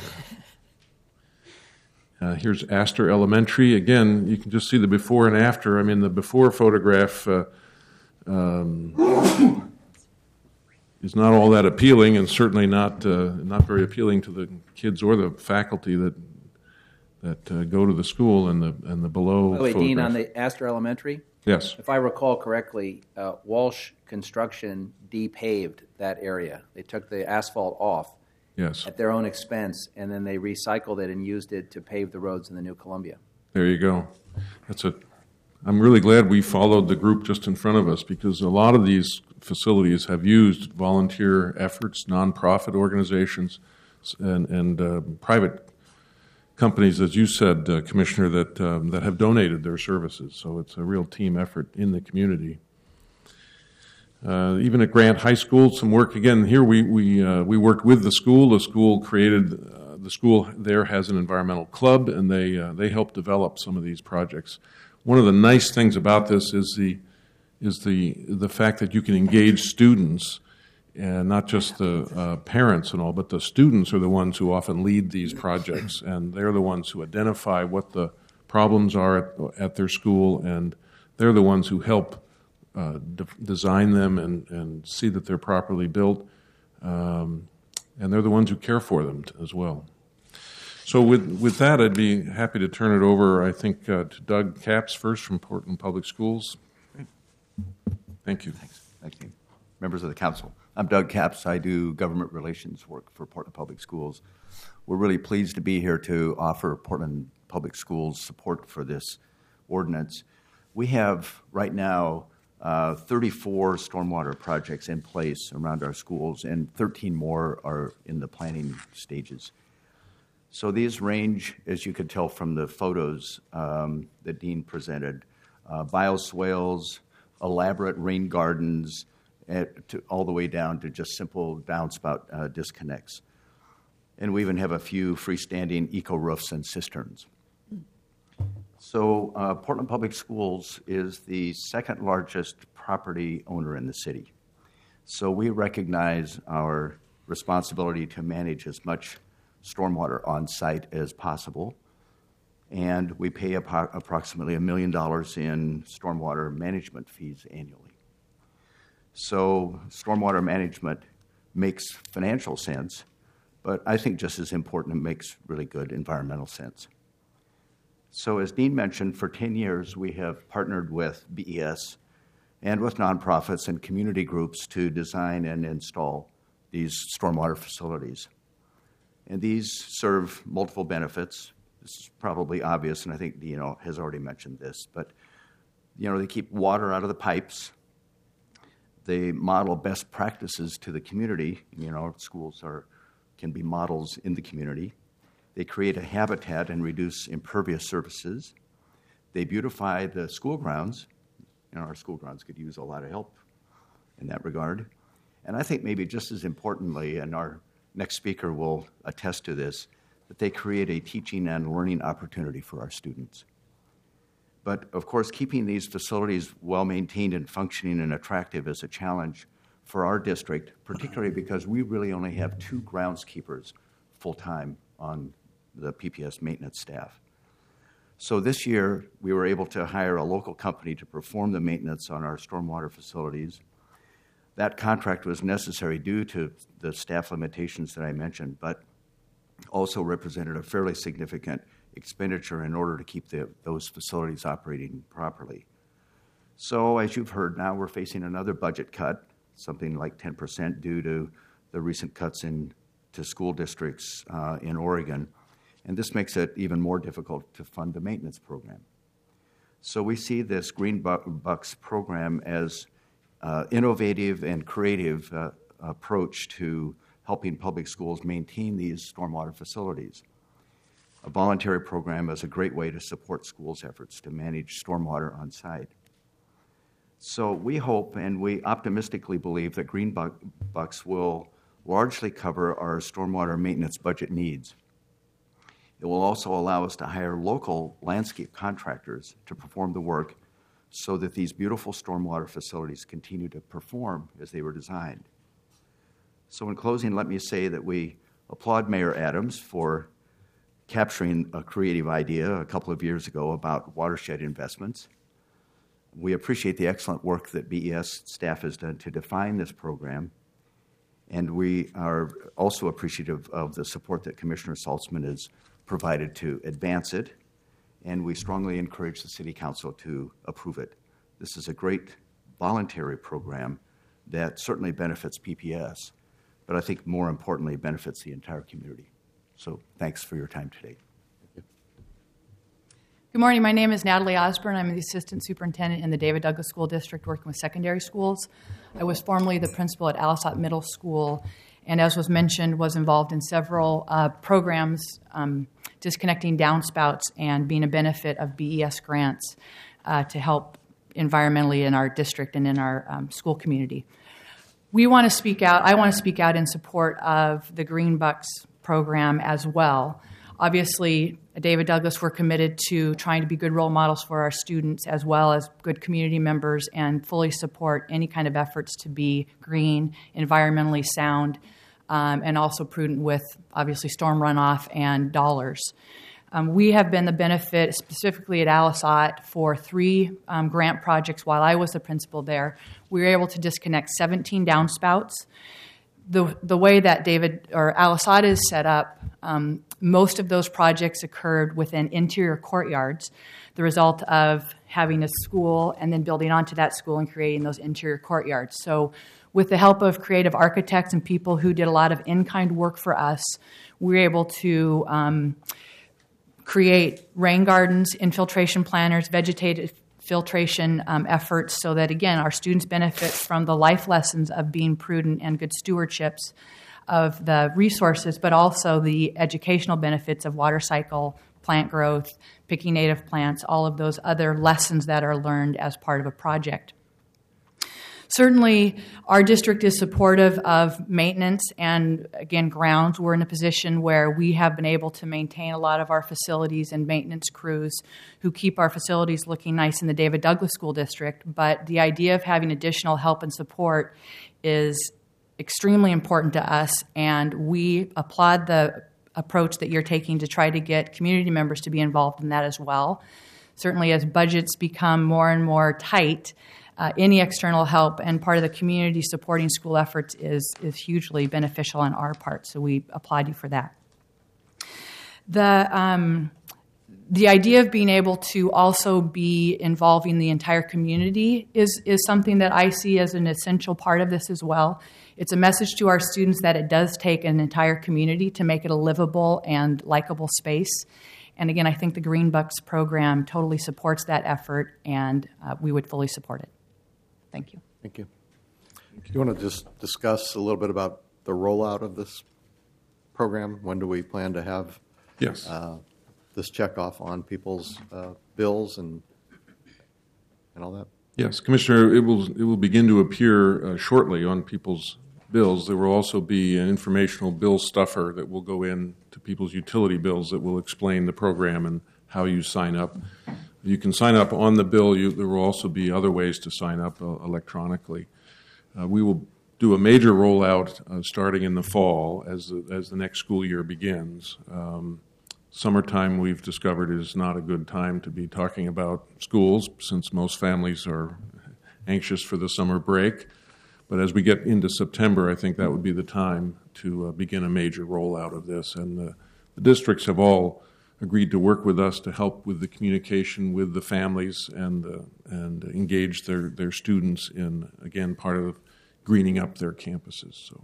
Here's Astor Elementary. Again, you can just see the before and after. I mean, the before photograph is not all that appealing, and certainly not very appealing to the kids or the faculty that go to the school. And the below. By the way, photograph. Dean, on the Astor Elementary. Yes. If I recall correctly, Walsh Construction depaved that area. They took the asphalt off. Yes. At their own expense, and then they recycled it and used it to pave the roads in the new Columbia. There you go. I'm really glad we followed the group just in front of us, because a lot of these facilities have used volunteer efforts, nonprofit organizations, and private companies, as you said, Commissioner, that have donated their services. So it's a real team effort in the community. Even at Grant High School, some work again here. We worked with the school. The school created. The school there has an environmental club, and they help develop some of these projects. One of the nice things about this is the fact that you can engage students, and not just the parents and all, but the students are the ones who often lead these projects, and they're the ones who identify what the problems are at their school, and they're the ones who help design them and see that they're properly built, and they're the ones who care for them as well. So with that, I'd be happy to turn it over, I think, to Doug Capps first from Portland Public Schools. Thank you. Thank you. Members of the council, I'm Doug Capps. I do government relations work for Portland Public Schools. We're really pleased to be here to offer Portland Public Schools support for this ordinance. We have right now 34 stormwater projects in place around our schools, and 13 more are in the planning stages. So these range, as you could tell from the photos that Dean presented, bioswales, elaborate rain gardens, all the way down to just simple downspout disconnects. And we even have a few freestanding eco-roofs and cisterns. So Portland Public Schools is the second largest property owner in the city. So we recognize our responsibility to manage as much stormwater on site as possible. And we pay approximately $1 million in stormwater management fees annually. So stormwater management makes financial sense, but I think just as important, it makes really good environmental sense. So as Dean mentioned, for 10 years, we have partnered with BES and with nonprofits and community groups to design and install these stormwater facilities. And these serve multiple benefits. This is probably obvious, and I think Dean has already mentioned this, but they keep water out of the pipes. They model best practices to the community. Schools can be models in the community. They create a habitat and reduce impervious surfaces. They beautify the school grounds. Our school grounds could use a lot of help in that regard. And I think maybe just as importantly, and our next speaker will attest to this, that they create a teaching and learning opportunity for our students. But of course, keeping these facilities well-maintained and functioning and attractive is a challenge for our district, particularly because we really only have 2 groundskeepers full-time on the PPS maintenance staff. So this year, we were able to hire a local company to perform the maintenance on our stormwater facilities. That contract was necessary due to the staff limitations that I mentioned, but also represented a fairly significant expenditure in order to keep those facilities operating properly. So as you've heard, now we're facing another budget cut, something like 10% due to the recent cuts to school districts in Oregon. And this makes it even more difficult to fund the maintenance program. So we see this Green Bucks program as innovative and creative approach to helping public schools maintain these stormwater facilities. A voluntary program is a great way to support schools' efforts to manage stormwater on site. So we hope and we optimistically believe that Green Bucks will largely cover our stormwater maintenance budget needs. It will also allow us to hire local landscape contractors to perform the work so that these beautiful stormwater facilities continue to perform as they were designed. So in closing, let me say that we applaud Mayor Adams for capturing a creative idea a couple of years ago about watershed investments. We appreciate the excellent work that BES staff has done to define this program, and we are also appreciative of the support that Commissioner Saltzman has provided to advance it, and we strongly encourage the City Council to approve it. This is a great voluntary program that certainly benefits PPS, but I think more importantly benefits the entire community. So thanks for your time today. Good morning. My name is Natalie Osborne. I'm the Assistant Superintendent in the David Douglas School District working with secondary schools. I was formerly the principal at Alisat Middle School, and as was mentioned, was involved in several programs disconnecting downspouts and being a benefit of BES grants to help environmentally in our district and in our school community. We want to speak out. I want to speak out in support of the Green Bucks program as well. Obviously, at David Douglas, we're committed to trying to be good role models for our students as well as good community members and fully support any kind of efforts to be green, environmentally sound, and also prudent with, obviously, storm runoff and dollars. We have been the benefit, specifically at Alisat, for 3 grant projects while I was the principal there. We were able to disconnect 17 downspouts. The way that David or Alisat is set up, most of those projects occurred within interior courtyards, the result of having a school and then building onto that school and creating those interior courtyards. So with the help of creative architects and people who did a lot of in-kind work for us, we were able to create rain gardens, infiltration planters, vegetative filtration efforts so that, again, our students benefit from the life lessons of being prudent and good stewardships of the resources, but also the educational benefits of water cycle, plant growth, picking native plants, all of those other lessons that are learned as part of a project. Certainly, our district is supportive of maintenance and, again, grounds. We're in a position where we have been able to maintain a lot of our facilities and maintenance crews who keep our facilities looking nice in the David Douglas School District. But the idea of having additional help and support is extremely important to us, and we applaud the approach that you're taking to try to get community members to be involved in that as well. Certainly, as budgets become more and more tight, any external help and part of the community supporting school efforts is hugely beneficial on our part, so we applaud you for that. The idea of being able to also be involving the entire community is something that I see as an essential part of this as well. It's a message to our students that it does take an entire community to make it a livable and likable space. And again, I think the Green Bucks program totally supports that effort, and we would fully support it. Thank you. Thank you. Do you want to just discuss a little bit about the rollout of this program? When do we plan to have this checkoff on people's bills and all that? Yes, Commissioner, it will begin to appear shortly on people's bills. There will also be an informational bill stuffer that will go in to people's utility bills that will explain the program and how you sign up. You can sign up on the bill. There will also be other ways to sign up electronically. We will do a major rollout starting in the fall as the next school year begins. Summertime, we've discovered, is not a good time to be talking about schools since most families are anxious for the summer break. But as we get into September, I think that would be the time to begin a major rollout of this. And the districts have all agreed to work with us to help with the communication with the families and engage their students in, again, part of greening up their campuses. So,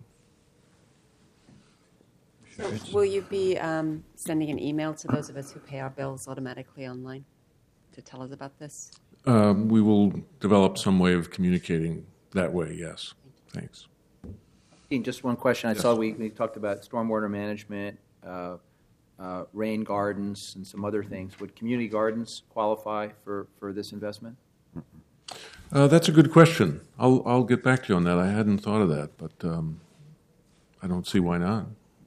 will you be sending an email to those of us who pay our bills automatically online to tell us about this? We will develop some way of communicating that way, yes. Thanks. Dean, just one question. I saw we talked about stormwater management, rain gardens, and some other things. Would community gardens qualify for this investment? That's a good question. I'll get back to you on that. I hadn't thought of that, but I don't see why not.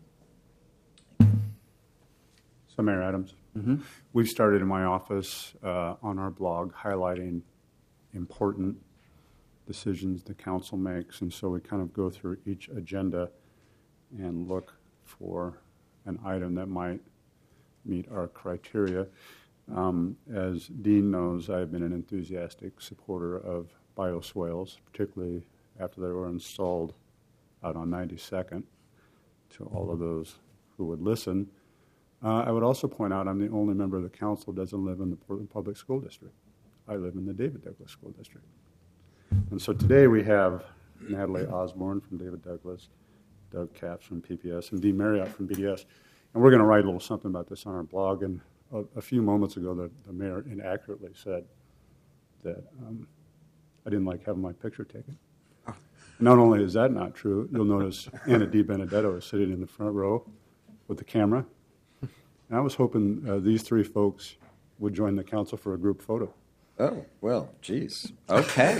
So, Mayor Adams, we've started in my office on our blog highlighting important decisions the council makes, and so we kind of go through each agenda and look for an item that might meet our criteria. As Dean knows, I've been an enthusiastic supporter of bioswales, particularly after they were installed out on 92nd, to all of those who would listen. I would also point out I'm the only member of the council who doesn't live in the Portland Public School District. I live in the David Douglas School District. And so today we have Natalie Osborne from David Douglas, Doug Capps from PPS, and Dean Marriott from BDS. And we're going to write a little something about this on our blog. And a few moments ago, the mayor inaccurately said that I didn't like having my picture taken. Not only is that not true, you'll notice Anna Di Benedetto is sitting in the front row with the camera. And I was hoping these three folks would join the council for a group photo. Oh, well, geez. Okay.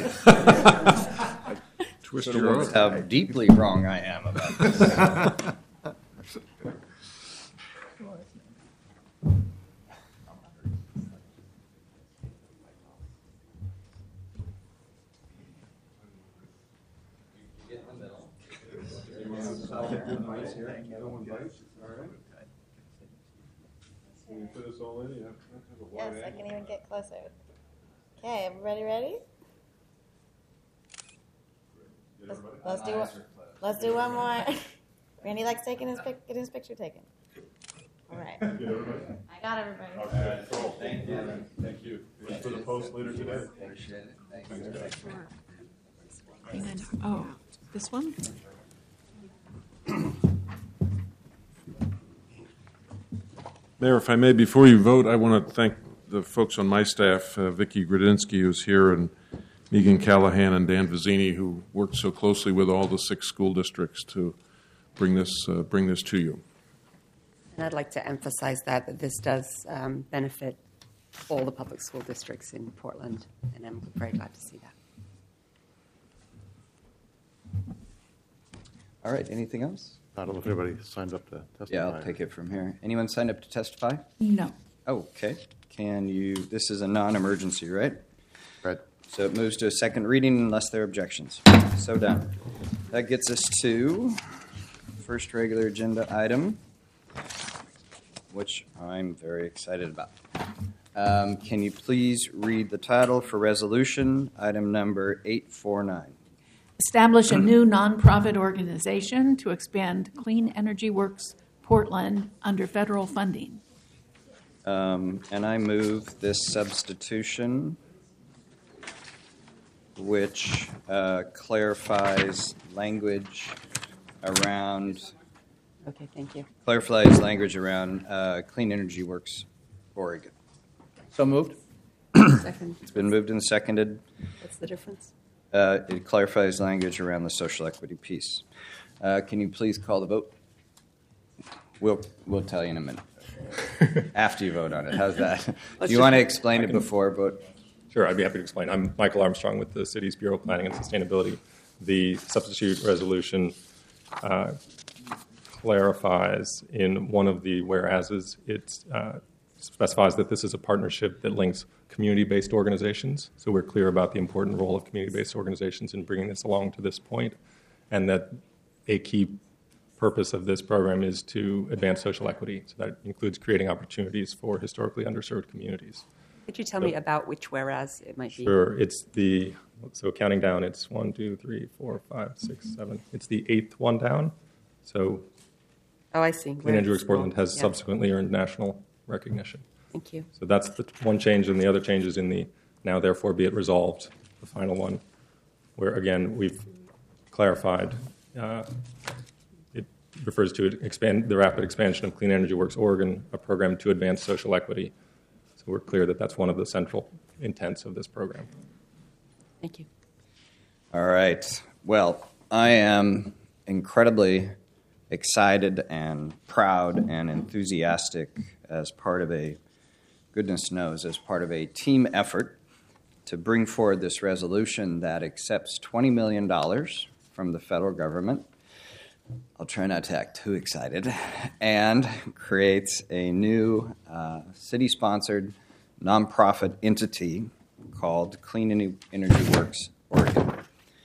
Twist your arm. How deeply wrong I am about this. Yes, I can even get closer. Okay, everybody ready? Let's do one more. Randy likes getting his picture taken. All right. I got everybody. Okay, cool. Thank you. Thank you. Thanks for the post later today. Appreciate it. And then, oh, this one? Mayor, if I may, before you vote, I want to thank the folks on my staff, Vicki Grudinsky, who's here, and Megan Callahan and Dan Vizzini, who worked so closely with all the 6 school districts to bring this to you. And I'd like to emphasize that this does benefit all the public school districts in Portland, and I'm very glad to see that. All right, anything else? I don't know if anybody signed up to testify. Yeah, I'll take it from here. Anyone signed up to testify? No. Okay. This is a non-emergency, right? Right. So it moves to a second reading unless there are objections. So done. That gets us to first regular agenda item, which I'm very excited about. Can you please read the title for resolution, item number 849? Establish a new nonprofit organization to expand Clean Energy Works Portland under federal funding. And I move this substitution, which clarifies language around. Okay, thank you. Clarifies language around Clean Energy Works, Oregon. So moved. Second. It's been moved and seconded. What's the difference? It clarifies language around the social equity piece. Can you please call the vote? We'll tell you in a minute. After you vote on it. How's that? Do you want to explain it before vote? Sure, I'd be happy to explain. I'm Michael Armstrong with the city's Bureau of Planning and Sustainability. The substitute resolution clarifies in one of the whereases. It specifies that this is a partnership that links community-based organizations. So we're clear about the important role of community-based organizations in bringing this along to this point, and that a key purpose of this program is to advance social equity. So that includes creating opportunities for historically underserved communities. Could you tell me about which whereas it might be? Sure. It's the So counting down, it's 1, 2, 3, 4, 5, 6, 7. It's the 8th one down. So Oh, I see. Clean Energy Works Portland has Yeah. subsequently earned national recognition. Thank you. So that's the one change, and the other change is in the now therefore be it resolved, the final one, where again we've clarified. It refers to the rapid expansion of Clean Energy Works Oregon, a program to advance social equity. So we're clear that that's one of the central intents of this program. Thank you. All right. Well, I am incredibly excited and proud and enthusiastic as part of as part of a team effort to bring forward this resolution that accepts $20 million from the federal government. I'll try not to act too excited, and creates a new city-sponsored nonprofit entity called Clean Energy Works Oregon.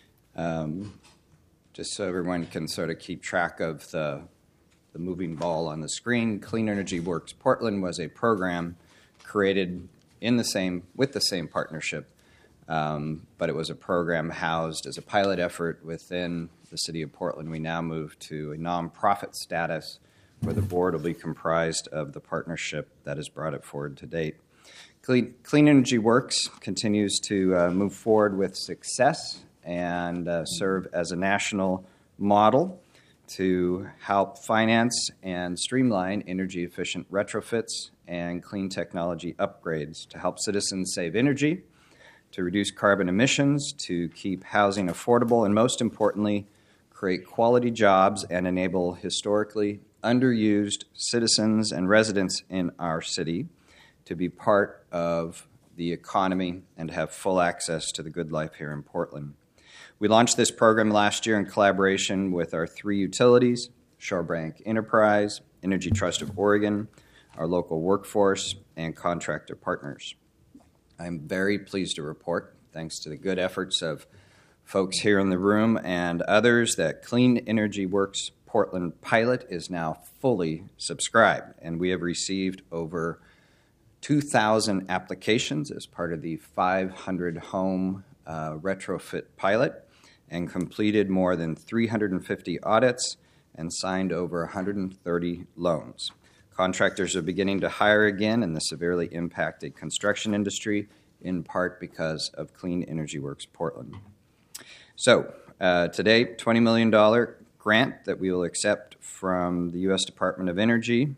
Just so everyone can sort of keep track of the moving ball on the screen, Clean Energy Works Portland was a program created with the same partnership, but it was a program housed as a pilot effort within the city of Portland. We now move to a nonprofit status where the board will be comprised of the partnership that has brought it forward to date. Clean Energy Works continues to move forward with success and serve as a national model to help finance and streamline energy-efficient retrofits and clean technology upgrades to help citizens save energy, to reduce carbon emissions, to keep housing affordable, and most importantly, create quality jobs and enable historically underused citizens and residents in our city to be part of the economy and have full access to the good life here in Portland. We launched this program last year in collaboration with our 3 utilities, Shorebank Enterprise, Energy Trust of Oregon, our local workforce, and contractor partners. I'm very pleased to report, thanks to the good efforts of folks here in the room and others, that Clean Energy Works Portland pilot is now fully subscribed, and we have received over 2,000 applications as part of the 500 home retrofit pilot, and completed more than 350 audits and signed over 130 loans. Contractors are beginning to hire again in the severely impacted construction industry, in part because of Clean Energy Works Portland. So today, $20 million grant that we will accept from the U.S. Department of Energy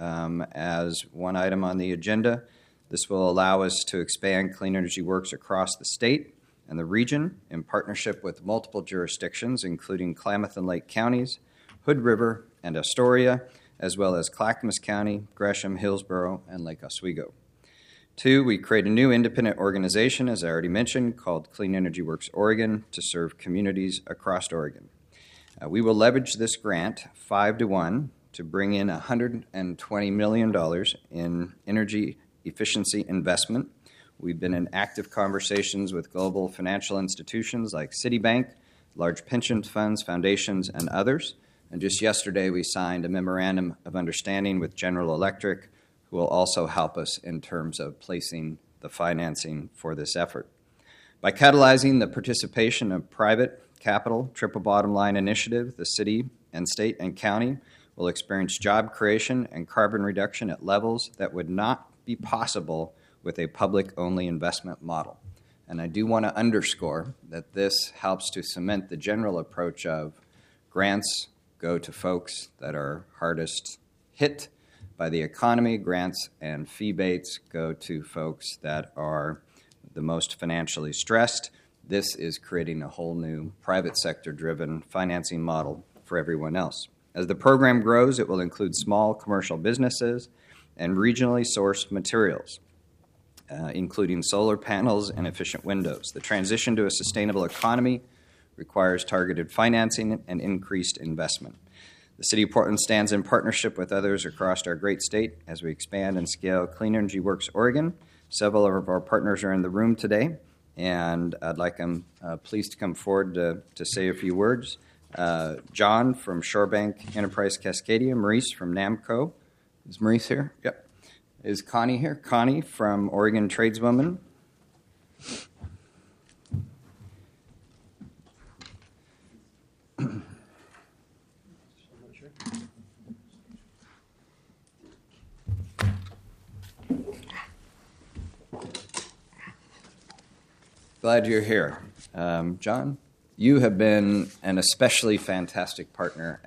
as one item on the agenda. This will allow us to expand Clean Energy Works across the state and the region in partnership with multiple jurisdictions, including Klamath and Lake counties, Hood River and Astoria, as well as Clackamas County, Gresham, Hillsborough, and Lake Oswego. 2, we create a new independent organization, as I already mentioned, called Clean Energy Works Oregon to serve communities across Oregon. We will leverage this grant 5-to-1 to bring in $120 million in energy efficiency investment. We've been in active conversations with global financial institutions like Citibank, large pension funds, foundations, and others. And just yesterday, we signed a memorandum of understanding with General Electric, who will also help us in terms of placing the financing for this effort. By catalyzing the participation of private capital, triple bottom line initiative, the city and state and county will experience job creation and carbon reduction at levels that would not be possible with a public-only investment model. And I do want to underscore that this helps to cement the general approach of grants go to folks that are hardest hit by the economy. Grants and fee bates go to folks that are the most financially stressed. This is creating a whole new private sector-driven financing model for everyone else. As the program grows, it will include small commercial businesses and regionally sourced materials, including solar panels and efficient windows. The transition to a sustainable economy requires targeted financing and increased investment. The City of Portland stands in partnership with others across our great state as we expand and scale Clean Energy Works Oregon. Several of our partners are in the room today, and I'd like them please to come forward to say a few words. John from Shorebank Enterprise Cascadia, Maurice from NAMCO. Is Maurice here? Yep. Is Connie here? Connie from Oregon Tradeswoman. Glad you're here. John, you have been an especially fantastic partner